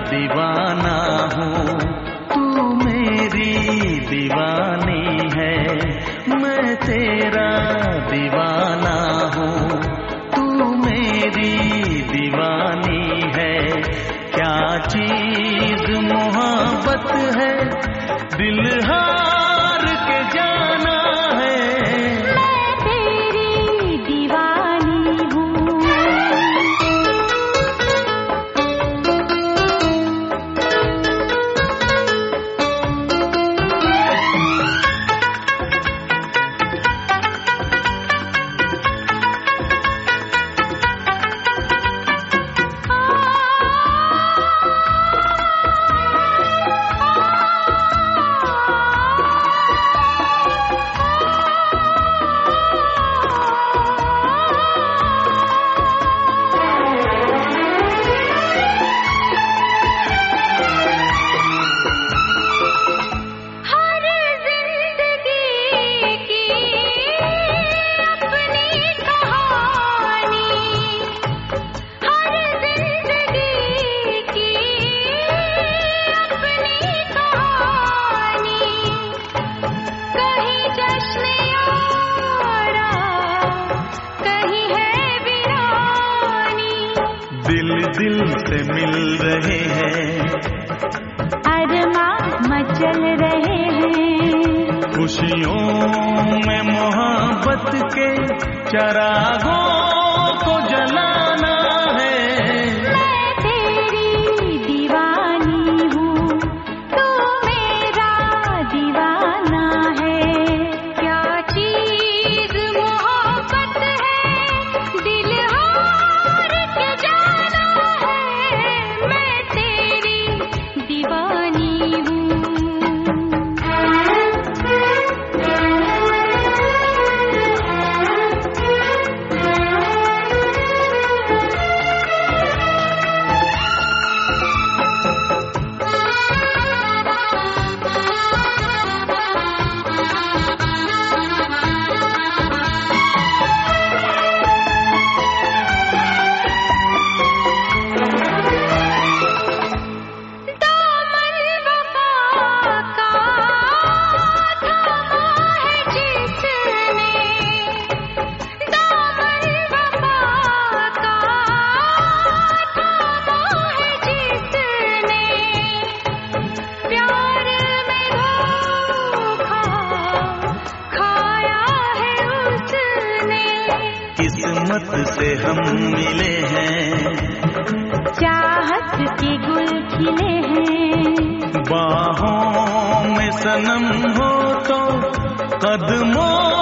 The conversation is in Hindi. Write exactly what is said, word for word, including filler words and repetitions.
दीवाना हूँ, तू मेरी दीवानी है। मैं तेरा दीवाना हूँ, तू मेरी दीवानी है। क्या चीज मोहब्बत है, दिल हार के जाना है। मैं तेरी दीवानी हूँ। दिल दिल से मिल रहे हैं, अरमां मचल रहे हैं। खुशियों में मोहब्बत के चरागों को जलाना है। मैं तेरी दीवानी हूँ, तू मेरा दीवाना है। क्या चीज मोहब्बत है, दिल हार के जाना है। मैं तेरी दीवानी हूँ। किस्मत से हम मिले हैं, चाहत के गुल खिले हैं। बाहों में सनम हो तो कदमों